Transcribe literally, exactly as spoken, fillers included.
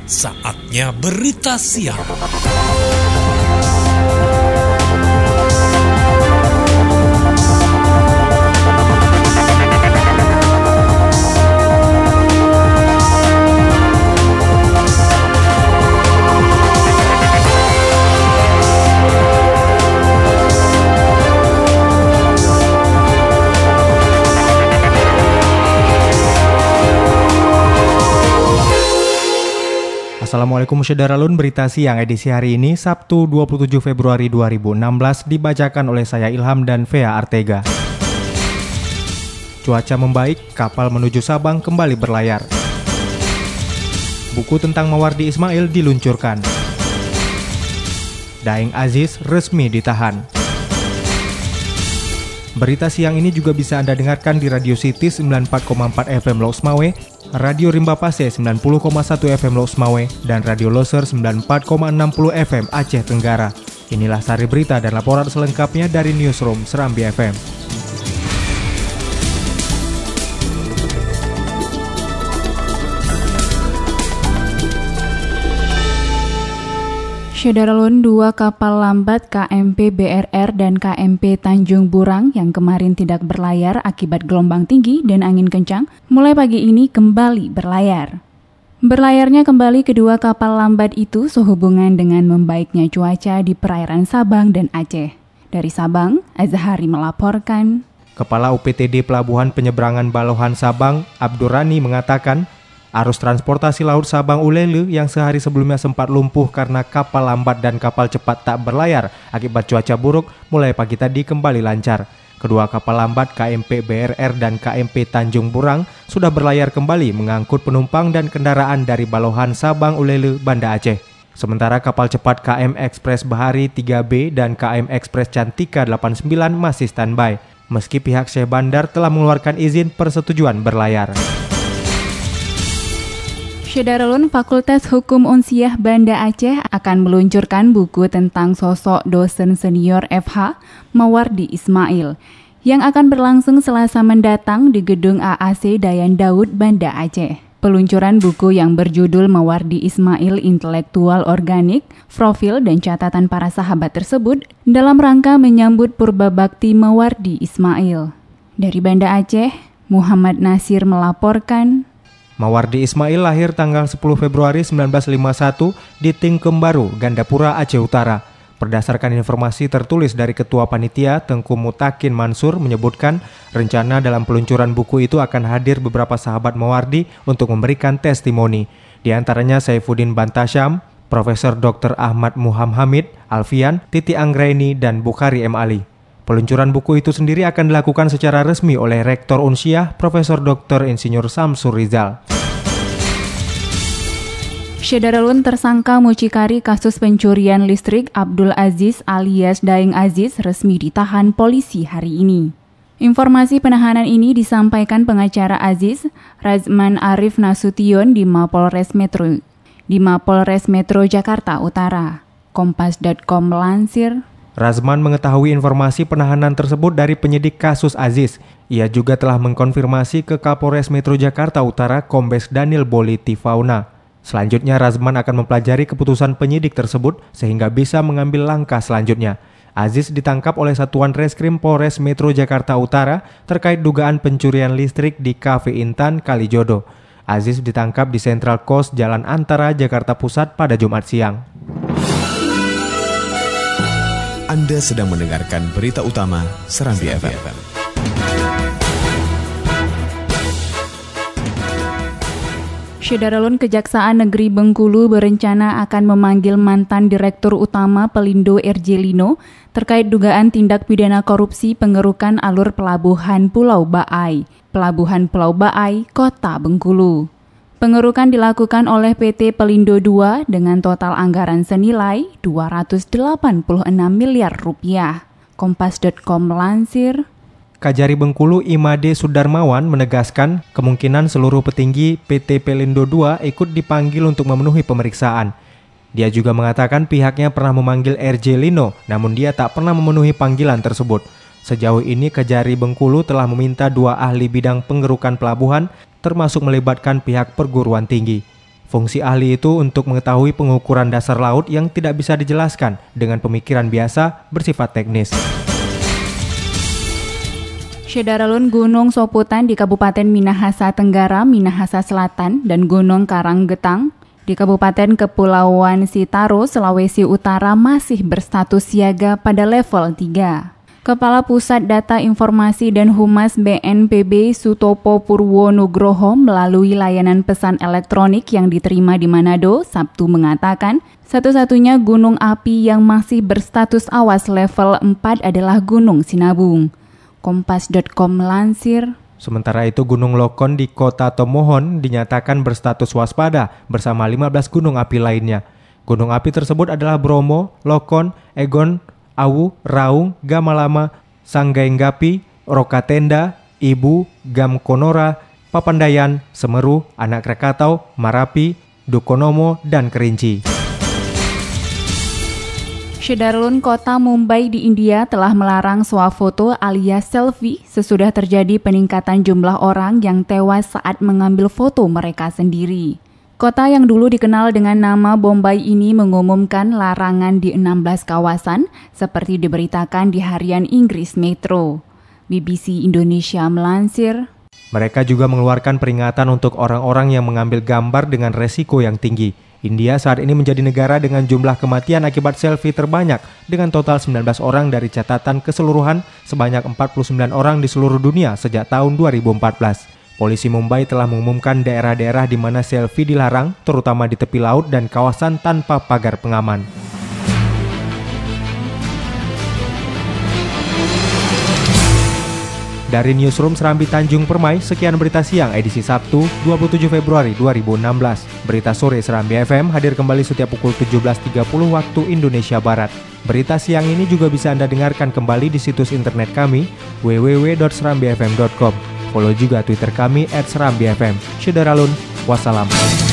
Saatnya berita siang. Assalamualaikum Syederalun, berita siang edisi hari ini Sabtu dua puluh tujuh Februari dua ribu enam belas dibacakan oleh saya Ilham dan Vea Artega. Cuaca membaik, kapal menuju Sabang kembali berlayar. Buku tentang Mawardi Ismail diluncurkan. Daeng Aziz resmi ditahan. Berita siang ini juga bisa Anda dengarkan di Radio City sembilan puluh empat koma empat F M Los Mawe, Radio Rimba Pase sembilan puluh koma satu F M Los Mawe, dan Radio Loser sembilan puluh empat koma enam puluh F M Aceh Tenggara. Inilah sari berita dan laporan selengkapnya dari Newsroom Serambi F M. Syederalun, dua kapal lambat K M P B R R dan K M P Tanjung Burang yang kemarin tidak berlayar akibat gelombang tinggi dan angin kencang, mulai pagi ini kembali berlayar. Berlayarnya kembali kedua kapal lambat itu sehubungan dengan membaiknya cuaca di perairan Sabang dan Aceh. Dari Sabang, Azhari melaporkan. Kepala U P T D Pelabuhan Penyeberangan Balohan Sabang, Abdurrani, mengatakan arus transportasi laut Sabang Ulele yang sehari sebelumnya sempat lumpuh karena kapal lambat dan kapal cepat tak berlayar akibat cuaca buruk mulai pagi tadi kembali lancar. Kedua kapal lambat K M P B R R dan K M P Tanjung Burang sudah berlayar kembali mengangkut penumpang dan kendaraan dari Balohan Sabang Ulele, Banda Aceh. Sementara kapal cepat K M Express Bahari tiga B dan K M Express Cantika delapan puluh sembilan masih standby, meski pihak Syekh Bandar telah mengeluarkan izin persetujuan berlayar. Syederalun, Fakultas Hukum Unsiah Banda Aceh akan meluncurkan buku tentang sosok dosen senior F H Mawardi Ismail yang akan berlangsung Selasa mendatang di Gedung A A C Dayan Daud, Banda Aceh. Peluncuran buku yang berjudul Mawardi Ismail Intelektual Organik, Profil dan Catatan Para Sahabat tersebut dalam rangka menyambut Purba Bakti Mawardi Ismail. Dari Banda Aceh, Muhammad Nasir melaporkan. Mawardi Ismail lahir tanggal sepuluh Februari seribu sembilan ratus lima puluh satu di Tingkem Baru, Gandapura, Aceh Utara. Berdasarkan informasi tertulis dari Ketua Panitia, Tengku Mutakin Mansur, menyebutkan rencana dalam peluncuran buku itu akan hadir beberapa sahabat Mawardi untuk memberikan testimoni. Di antaranya Saifuddin Bantasyam, Profesor Doktor Ahmad Muhammad Hamid, Alfian, Titi Anggraini, dan Bukhari M. Ali. Peluncuran buku itu sendiri akan dilakukan secara resmi oleh Rektor Unsiah, Profesor Doktor Insinyur Samsur Rizal. Syederalun, tersangka mucikari kasus pencurian listrik Abdul Aziz alias Daeng Aziz resmi ditahan polisi hari ini. Informasi penahanan ini disampaikan pengacara Aziz, Razman Arif Nasution di Mapolres Metro di Mapolres Metro Jakarta Utara. Kompas titik com melansir. Razman mengetahui informasi penahanan tersebut dari penyidik kasus Aziz. Ia juga telah mengkonfirmasi ke Kapolres Metro Jakarta Utara Kombes Daniel Boliti Fauna. Selanjutnya Razman akan mempelajari keputusan penyidik tersebut sehingga bisa mengambil langkah selanjutnya. Aziz ditangkap oleh Satuan Reskrim Polres Metro Jakarta Utara terkait dugaan pencurian listrik di Cafe Intan, Kalijodo. Aziz ditangkap di Central Coast Jalan Antara, Jakarta Pusat pada Jumat siang. Anda sedang mendengarkan berita utama Serambi F M. Syederalun, Kejaksaan Negeri Bengkulu berencana akan memanggil mantan Direktur Utama Pelindo R J Lino terkait dugaan tindak pidana korupsi pengerukan alur Pelabuhan Pulau Baai, Pelabuhan Pulau Baai, Kota Bengkulu. Pengerukan dilakukan oleh P T Pelindo dua dengan total anggaran senilai dua ratus delapan puluh enam miliar rupiah. Kompas titik com melansir. Kajari Bengkulu Imade Sudarmawan menegaskan kemungkinan seluruh petinggi P T Pelindo dua ikut dipanggil untuk memenuhi pemeriksaan. Dia juga mengatakan pihaknya pernah memanggil R J Lino, namun dia tak pernah memenuhi panggilan tersebut. Sejauh ini Kajari Bengkulu telah meminta dua ahli bidang pengerukan pelabuhan, termasuk melibatkan pihak perguruan tinggi. Fungsi ahli itu untuk mengetahui pengukuran dasar laut yang tidak bisa dijelaskan dengan pemikiran biasa bersifat teknis. Syedaralun Gunung Soputan di Kabupaten Minahasa Tenggara, Minahasa Selatan, dan Gunung Karanggetang di Kabupaten Kepulauan Sitaro, Sulawesi Utara masih berstatus siaga pada level tiga. Kepala Pusat Data Informasi dan Humas B N P B Sutopo Purwonugroho melalui layanan pesan elektronik yang diterima di Manado, Sabtu mengatakan, satu-satunya gunung api yang masih berstatus awas level empat adalah Gunung Sinabung. Kompas titik com melansir. Sementara itu Gunung Lokon di Kota Tomohon dinyatakan berstatus waspada bersama lima belas gunung api lainnya. Gunung api tersebut adalah Bromo, Lokon, Egon, Awu, Raung, Gamalama, Sanggaenggapi, Rokatenda, Ibu, Gam Konora, Papandayan, Semeru, Anak Krakatau, Marapi, Dukonomo, dan Kerinci. Syedaralun Kota Mumbai di India telah melarang swafoto alias selfie sesudah terjadi peningkatan jumlah orang yang tewas saat mengambil foto mereka sendiri. Kota yang dulu dikenal dengan nama Bombay ini mengumumkan larangan di enam belas kawasan seperti diberitakan di harian Inggris Metro. B B C Indonesia melansir. Mereka juga mengeluarkan peringatan untuk orang-orang yang mengambil gambar dengan resiko yang tinggi. India saat ini menjadi negara dengan jumlah kematian akibat selfie terbanyak dengan total sembilan belas orang dari catatan keseluruhan sebanyak empat puluh sembilan orang di seluruh dunia sejak tahun dua ribu empat belas. Polisi Mumbai telah mengumumkan daerah-daerah di mana selfie dilarang, terutama di tepi laut dan kawasan tanpa pagar pengaman. Dari Newsroom Serambi Tanjung Permai, sekian berita siang edisi Sabtu dua puluh tujuh Februari dua ribu enam belas. Berita sore Serambi F M hadir kembali setiap pukul tujuh belas tiga puluh waktu Indonesia Barat. Berita siang ini juga bisa Anda dengarkan kembali di situs internet kami w w w titik serambi f m titik com. Follow juga Twitter kami et serambi f m. Syedaralun, wassalam.